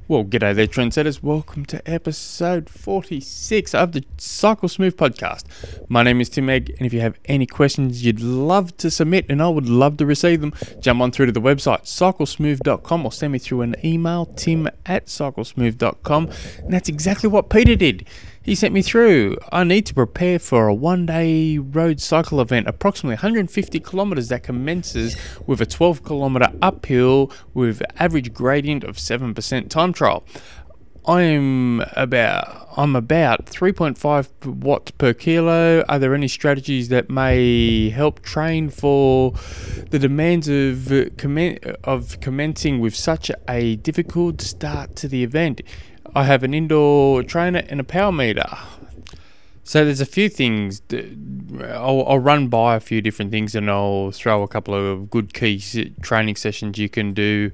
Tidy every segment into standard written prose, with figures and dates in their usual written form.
Well, g'day there, trendsetters. Welcome to episode 46 of the Cycle Smooth podcast. My name is Tim Egg, and if you have any questions you'd love to submit, and I would love to receive them, jump on through to the website, cyclesmooth.com, or send me through an email, tim@cyclesmooth.com. And that's exactly what Peter did. He sent me through, I need to prepare for a one-day road cycle event, approximately 150 kilometres that commences with a 12-kilometre uphill with average gradient of 7% time trial. I'm about 3.5 watts per kilo. Are there any strategies that may help train for the demands of commencing with such a difficult start to the event? I have an indoor trainer and a power meter. So there's a few things. I'll run by a few different things, and I'll throw a couple of good key training sessions you can do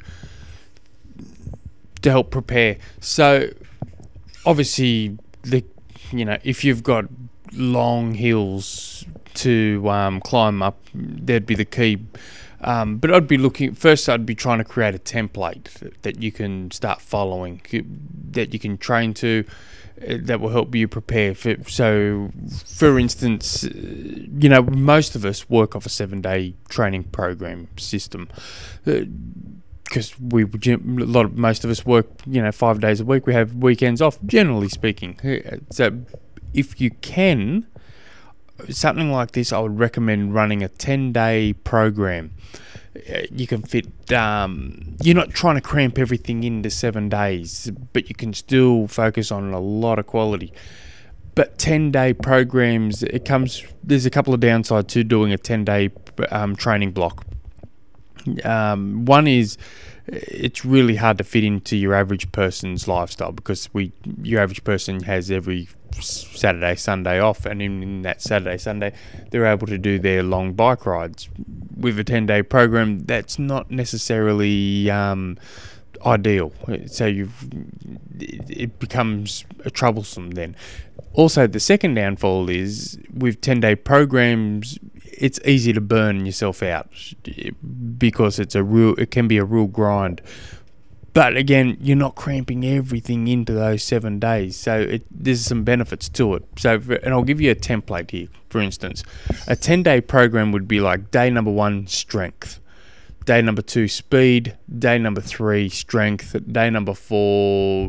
to help prepare. So obviously, if you've got long hills to climb up, that'd be the key. But I'd be trying to create a template that you can start following, that you can train to, that will help you prepare. So, for instance, most of us work off a 7-day training program system. Because most of us work, 5 days a week. We have weekends off, generally speaking. So, if you can, something like this, I would recommend running a 10-day program. You can fit, you're not trying to cramp everything into 7 days, but you can still focus on a lot of quality. But 10-day programs, there's a couple of downsides to doing a 10-day training block. One is, it's really hard to fit into your average person's lifestyle, because your average person has every Saturday, Sunday off, and in that Saturday, Sunday, they're able to do their long bike rides. With a 10-day program, that's not necessarily ideal. So it becomes troublesome then. Also, the second downfall is, with 10-day programs, it's easy to burn yourself out, because it can be a real grind. But again, you're not cramping everything into those 7 days, so there's some benefits to it. And I'll give you a template here. For instance, a 10-day program would be like day number 1, strength. Day number 2, speed. Day number 3, strength. Day number 4,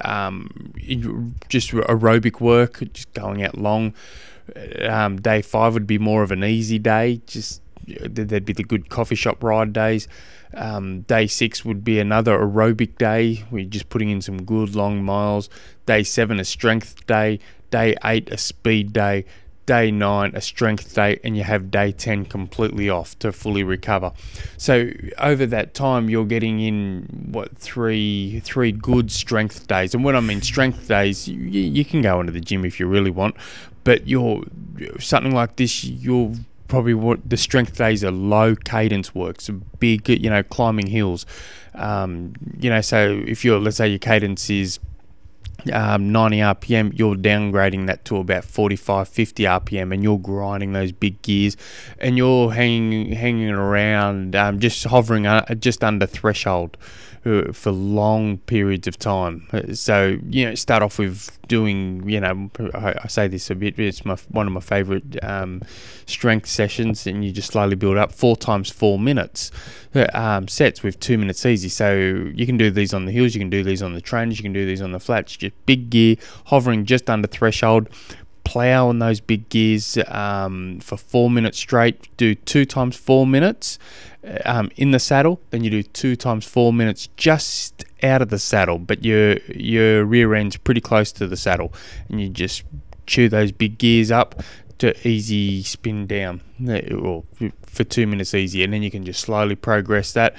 just aerobic work, just going out long. Day 5 would be more of an easy day, there'd be the good coffee shop ride days. Day 6 would be another aerobic day, where you're just putting in some good long miles. Day 7, a strength day. Day 8, a speed day. Day 9, a strength day, and you have day 10 completely off to fully recover. So over that time, you're getting in three good strength days. And when I mean strength days, you can go into the gym if you really want, but something like this, you'll probably the strength days are low cadence work, so big, climbing hills. So if let's say your cadence is 90 RPM, you're downgrading that to about 45, 50 RPM, and you're grinding those big gears, and you're hanging around, just hovering just under threshold for long periods of time. So, start off with doing, I say this a bit, it's one of my favourite strength sessions, and you just slowly build up 4 times 4 minutes sets with 2 minutes easy. So you can do these on the hills, you can do these on the trainers, you can do these on the flats, just big gear, hovering just under threshold, plow on those big gears for 4 minutes straight. Do 2 times 4 minutes in the saddle, then you do 2 times 4 minutes just out of the saddle, but your rear end's pretty close to the saddle, and you just chew those big gears up to easy spin down, or for 2 minutes easy, and then you can just slowly progress that.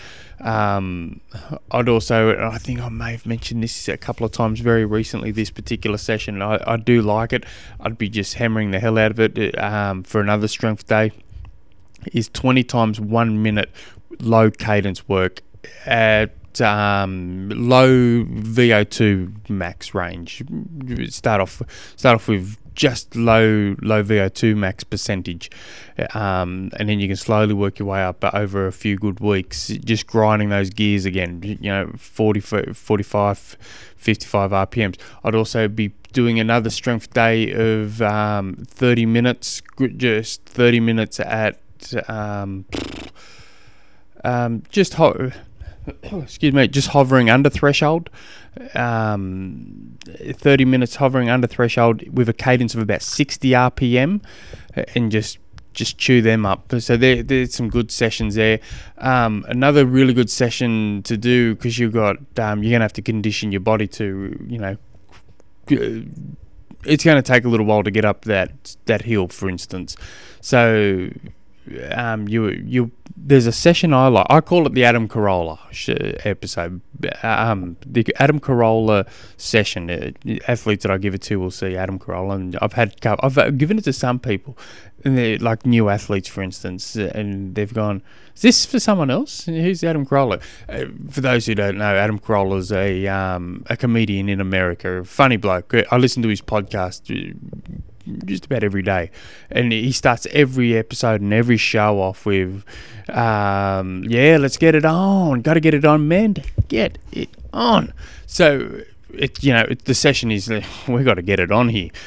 I think I may have mentioned this a couple of times very recently, this particular session. I do like it. I'd be just hammering the hell out of it for another strength day. Is 20 times 1 minute low cadence work at low VO2 max range. Start off with just low VO2 max percentage, and then you can slowly work your way up. But over a few good weeks, just grinding those gears again, 45, 55 RPMs. I'd also be doing another strength day of 30 minutes, just 30 minutes at just hovering under threshold. 30 minutes hovering under threshold with a cadence of about 60 RPM, and just chew them up. So there's some good sessions there. Another really good session to do, because you're gonna have to condition your body to, it's going to take a little while to get up that hill, for instance. So there's a session I like. I call it the Adam Carolla episode. The Adam Carolla session. Athletes that I give it to will see Adam Carolla, and I've given it to some people, and they're like new athletes, for instance, and they've gone, "Is this for someone else? Who's Adam Carolla?" For those who don't know, Adam Carolla is a comedian in America, a funny bloke. I listen to his podcast just about every day, and he starts every episode and every show off with let's get it on, gotta get it on, man, get it on. So the session is we got to get it on here.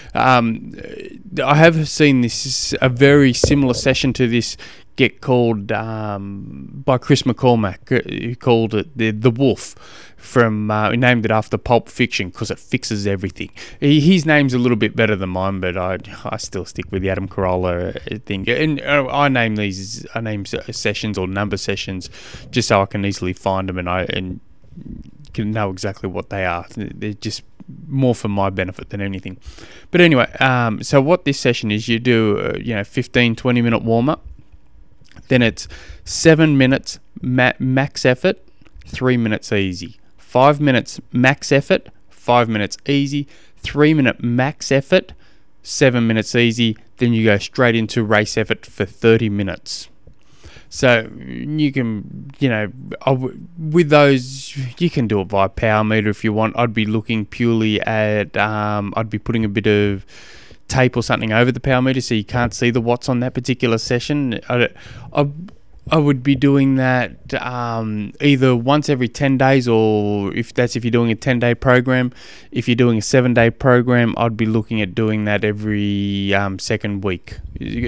I have seen a very similar session to this get called by Chris McCormack, who called it the Wolf, he named it after Pulp Fiction because it fixes everything. His name's a little bit better than mine, but I still stick with the Adam Carolla thing. And I name sessions or number sessions just so I can easily find them and can know exactly what they are. They're just more for my benefit than anything. But anyway, so what this session is, you do 15-20 minute warm up. Then it's 7 minutes max effort, 3 minutes easy. 5 minutes max effort, 5 minutes easy. 3 minute max effort, 7 minutes easy. Then you go straight into race effort for 30 minutes. So you can, with those, you can do it via power meter if you want. I'd be looking purely at, I'd be putting a bit of tape or something over the power meter so you can't see the watts on that particular session. I would be doing that either once every 10 days, or if you're doing a 10-day program. If you're doing a 7-day program, I'd be looking at doing that every second week.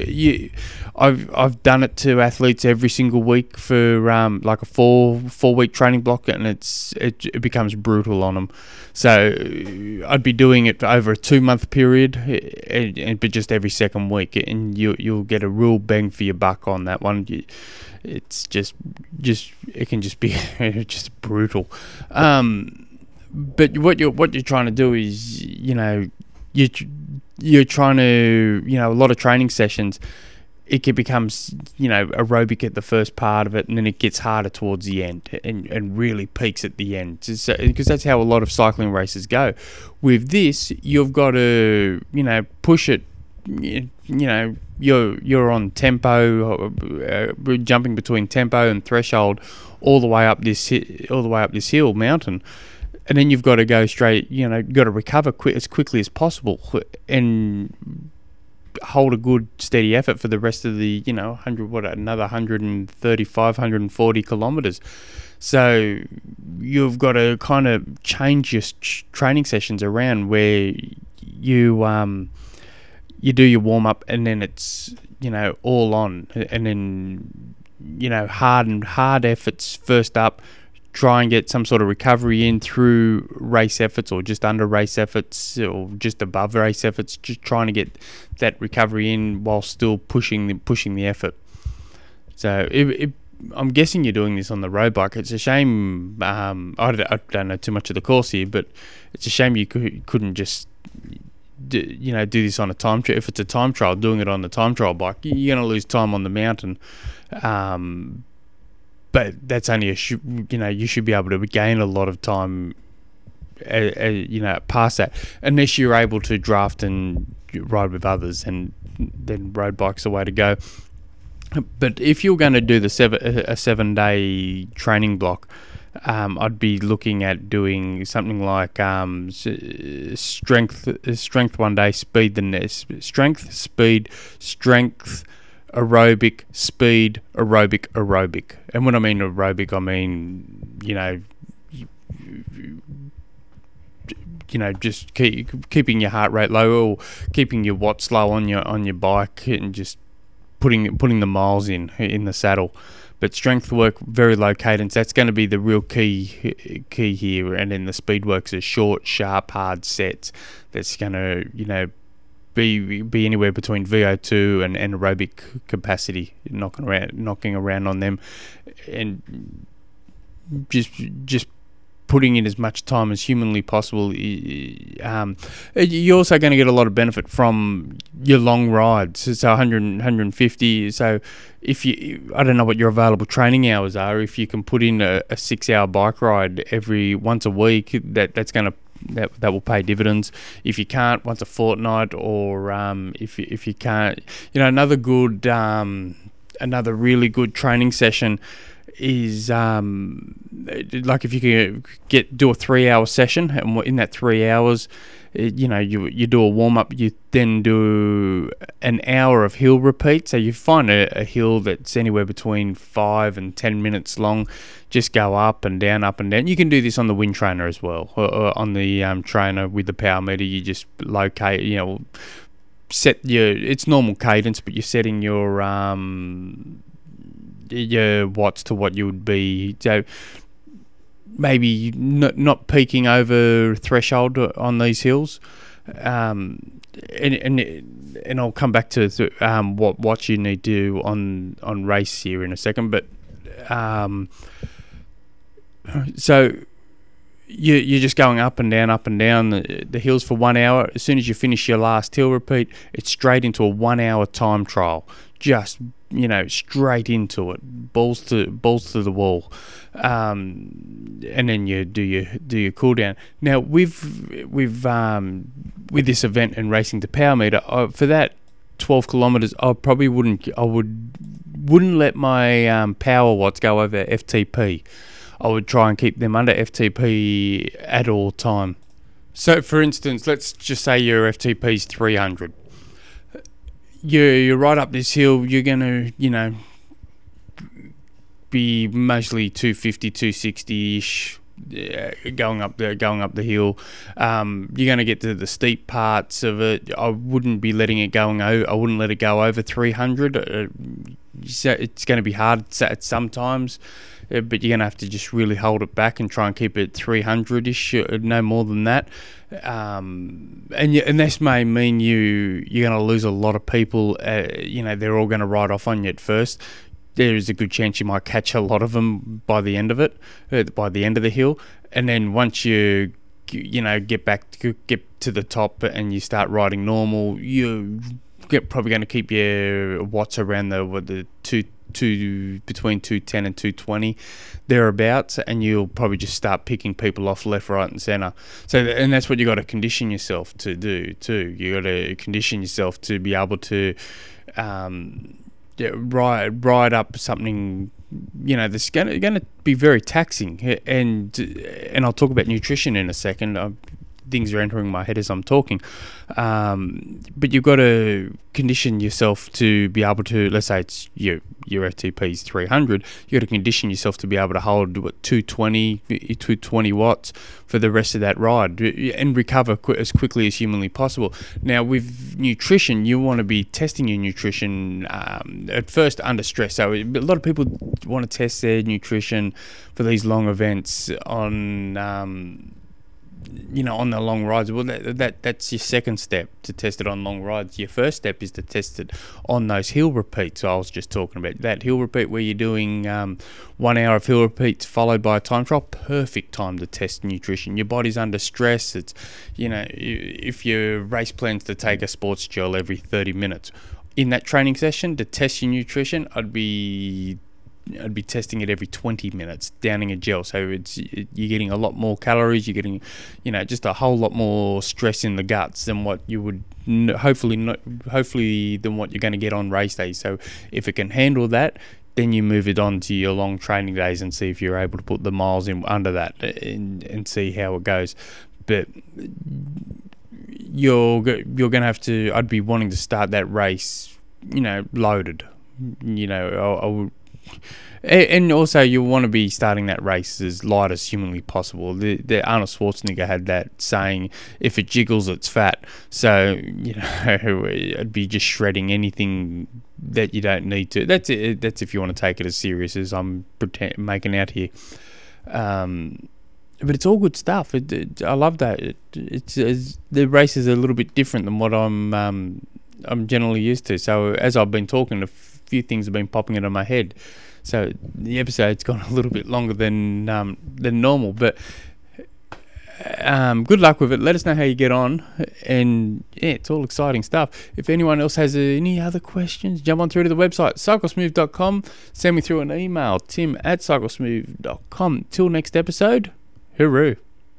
I've done it to athletes every single week for like a four-week training block, and it becomes brutal on them. So I'd be doing it for over a 2-month period, but just every second week, and you'll get a real bang for your buck on that one. It's just it can just be just brutal. But what you're trying to do is, you're trying to, a lot of training sessions, it becomes, aerobic at the first part of it, and then it gets harder towards the end and really peaks at the end. Because that's how a lot of cycling races go. With this, you've got to, push it. You're on tempo, jumping between tempo and threshold all the way up this hill mountain, and then you've got to go straight. You've got to recover as quickly as possible and hold a good steady effort for the rest of the another 135, 140 kilometers. So you've got to kind of change your training sessions around where you do your warm up, and then it's all on, and then hard efforts first up. Try and get some sort of recovery in through race efforts, or just under race efforts, or just above race efforts. Just trying to get that recovery in while still pushing the effort. So I'm guessing you're doing this on the road bike. It's a shame. I don't know too much of the course here, but it's a shame you couldn't just do this on a time trial. If it's a time trial, doing it on the time trial bike, you're going to lose time on the mountain. But that's only you should be able to gain a lot of time, past that, unless you're able to draft and ride with others, and then road bike's the way to go. But if you're going to do a 7-day training block, I'd be looking at doing something like strength one day, speed the next, strength, speed, strength, aerobic, speed, aerobic. And when I mean aerobic, I mean, just keeping your heart rate low, or keeping your watts low on your bike, and just putting the miles in the saddle. But strength work, very low cadence, that's going to be the real key here. And then the speed works are short, sharp, hard sets. That's going to, be anywhere between VO2 and aerobic capacity, knocking around on them, and just putting in as much time as humanly possible. You're also going to get a lot of benefit from your long rides. So 100, 150. So I don't know what your available training hours are. If you can put in a 6-hour bike ride once a week, that will pay dividends. If you can't, once a fortnight, or if you can't, another really good training session is like if you can do a 3-hour session, and in that 3 hours, you do a warm up, you then do an hour of hill repeat. So you find a hill that's anywhere between 5 and 10 minutes long. Just go up and down, up and down. You can do this on the wind trainer as well, or on the trainer with the power meter. You just locate, set it's normal cadence, but you're setting your watts to what you would be. So maybe not peaking over threshold on these hills, and I'll come back to what you need to do on race here in a second. But so you're just going up and down the hills for 1 hour. As soon as you finish your last hill repeat, it's straight into a 1 hour time trial. Just straight into it, balls to the wall, and then you do your cool down. Now with this event and racing the power meter, for that 12 kilometers, I probably wouldn't let my power watts go over FTP. I would try and keep them under FTP at all time. So for instance, let's just say your FTP is 300. You're right up this hill, you're going to, be mostly 250, 260-ish, going up the hill. You're going to get to the steep parts of it. I wouldn't be letting it I wouldn't let it go over 300. So it's going to be hard at sometimes, but you're going to have to just really hold it back and try and keep it 300-ish, no more than that. And this may mean you're going to lose a lot of people. They're all going to ride off on you at first. There is a good chance you might catch a lot of them by the end of it, by the end of the hill. And then once you get to the top and you start riding normal, you're probably going to keep your watts around the between 210 and 220 thereabouts, and you'll probably just start picking people off left, right and centre. So, and that's what you got to condition yourself to do too. You got to condition yourself to be able to ride up something that's going to be very taxing. And I'll talk about nutrition in a second. Things are entering my head as I'm talking, but you've got to condition yourself to be able to, let's say it's your FTP is 300, you got to condition yourself to be able to hold 220 watts for the rest of that ride and recover as quickly as humanly possible. Now with nutrition, you want to be testing your nutrition at first under stress. So a lot of people want to test their nutrition for these long events on on the long rides. Well, that's your second step, to test it on long rides. Your first step is to test it on those hill repeats. So I was just talking about that hill repeat where you're doing 1 hour of hill repeats followed by a time trial. Perfect time to test nutrition. Your body's under stress. It's, if your race plans to take a sports gel every 30 minutes, in that training session to test your nutrition, I'd be testing it every 20 minutes, downing a gel. So you're getting a lot more calories, you're getting, just a whole lot more stress in the guts than what you would hopefully than what you're going to get on race day. So if it can handle that, then you move it on to your long training days and see if you're able to put the miles in under that and see how it goes. But you're going to have to, I'd be wanting to start that race, loaded. I would, and also you want to be starting that race as light as humanly possible. The Arnold Schwarzenegger had that saying, if it jiggles, it's fat. So, I'd be just shredding anything that you don't need to. That's it. That's if you want to take it as serious as I'm making out here. But it's all good stuff. I love that. The race is a little bit different than what I'm generally used to. So as I've been talking, a few things have been popping into my head. So the episode's gone a little bit longer than normal. But good luck with it. Let us know how you get on. And yeah, it's all exciting stuff. If anyone else has any other questions, jump on through to the website, cyclesmooth.com. Send me through an email, tim@cyclesmooth.com. Till next episode. Hooroo.